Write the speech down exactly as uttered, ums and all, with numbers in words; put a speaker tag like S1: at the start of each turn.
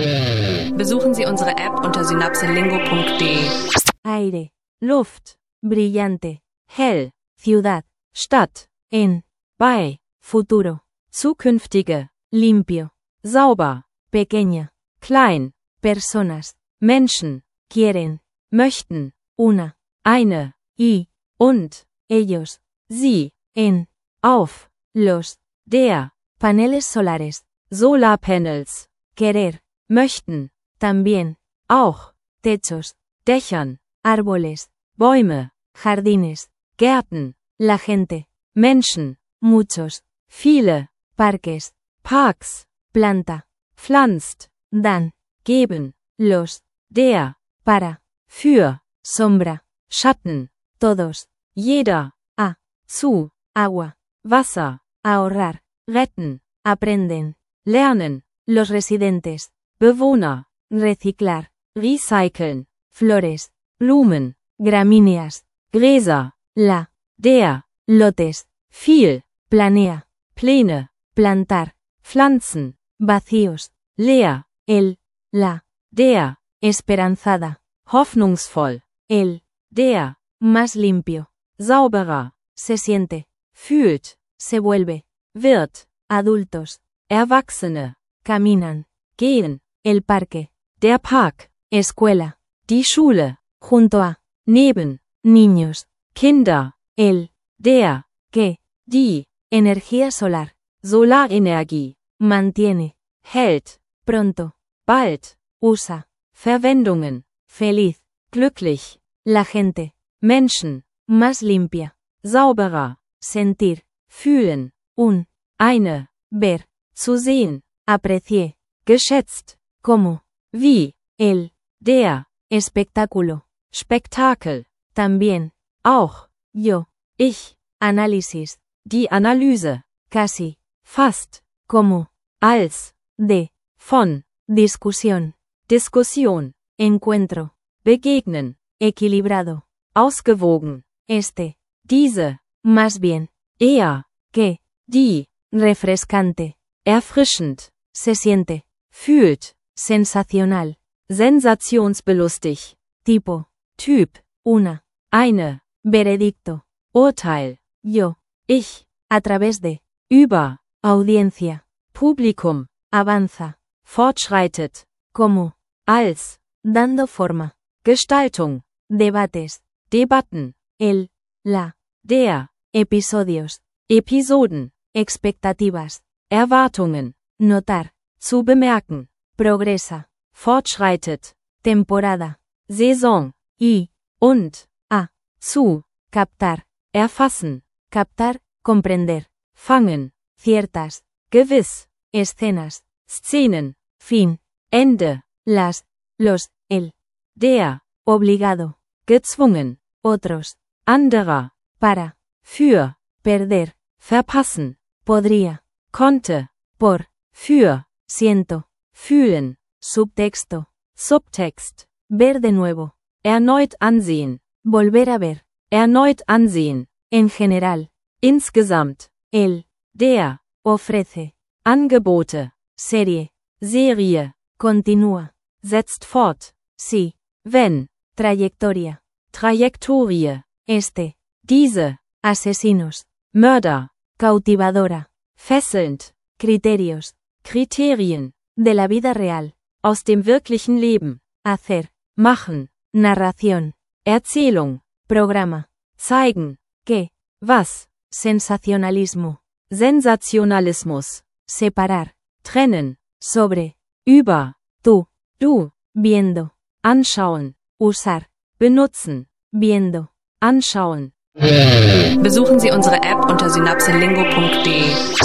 S1: Besuchen Sie unsere App unter synapselingo punkt de.
S2: Aire, Luft, brillante, hell, ciudad, Stadt, en, bei, futuro, zukünftige, limpio, sauber, pequeña, klein, personas, Menschen, quieren, möchten, una, eine, y, und, ellos, sie, en, auf, los, der, paneles solares, Solarpanels, querer, möchten, también, auch, techos, Dächern, árboles, Bäume, jardines, Gärten, la gente, Menschen, muchos, viele, parques, Parks, planta, pflanzt, dan, geben, los, der, para, für, sombra, Schatten, todos, jeder, a, zu, agua, Wasser, ahorrar, retten, aprenden, lernen, los residentes, Bewohner, reciclar, recyceln, flores, Blumen, gramíneas, Gräser, la, der, lotes, viel, planea, Pläne, plantar, pflanzen, vacíos, leer, el, la, der, esperanzada, hoffnungsvoll, el, der, más limpio, sauberer, se siente, fühlt, se vuelve, wird, adultos, Erwachsene, caminan, gehen, el parque, der Park, escuela, die Schule, junto a, neben, niños, Kinder, el, der, que, die, energía solar, Solarenergie, mantiene, hält, pronto, bald, usa, Verwendungen, feliz, glücklich, la gente, Menschen, más limpia, sauberer, sentir, fühlen, un, eine, ver, zu sehen, aprecié, geschätzt, como, wie, el, der, espectáculo, Spektakel, también, auch, yo, ich, Análisis, die Analyse, casi, fast, como, als, de, von, discusión, Diskussion, encuentro, begegnen, equilibrado, ausgewogen, este, diese, más bien, eher, que, die, refrescante, erfrischend, se siente, fühlt, sensacional, sensationsbelustig, tipo, Typ, una, eine, veredicto, Urteil, yo, ich, a través de, über, audiencia, Publikum, avanza, fortschreitet, como, als, dando forma, Gestaltung, debates, Debatten, el, la, der, episodios, Episoden, expectativas, Erwartungen, notar, zu bemerken, progresa, fortschreitet, temporada, Saison, y, und, a, zu, captar, erfassen, captar, comprender, fangen, ciertas, gewiss, escenas, Szenen, fin, Ende, las, los, el, der, obligado, gezwungen, otros, anderer, para, für, perder, verpassen, podría, konnte, por, für, siento, fühlen, subtexto, Subtext, ver de nuevo, erneut ansehen, volver a ver, erneut ansehen, en general, insgesamt, el, der, ofrece, Angebote, Serie, Serie, continúa, setzt fort, sí, wenn, trayectoria, Trajektorie, este, diese, asesinos, Mörder, cautivadora, fesselnd, criterios, Kriterien, de la vida real, aus dem wirklichen Leben, hacer, machen, narración, Erzählung, Programa, zeigen, que, was, sensacionalismo, Sensationalismus, separar, trennen, sobre, über, tú, du, viendo, anschauen, usar, benutzen, viendo, anschauen.
S1: Besuchen Sie unsere App unter synapselingo punkt de.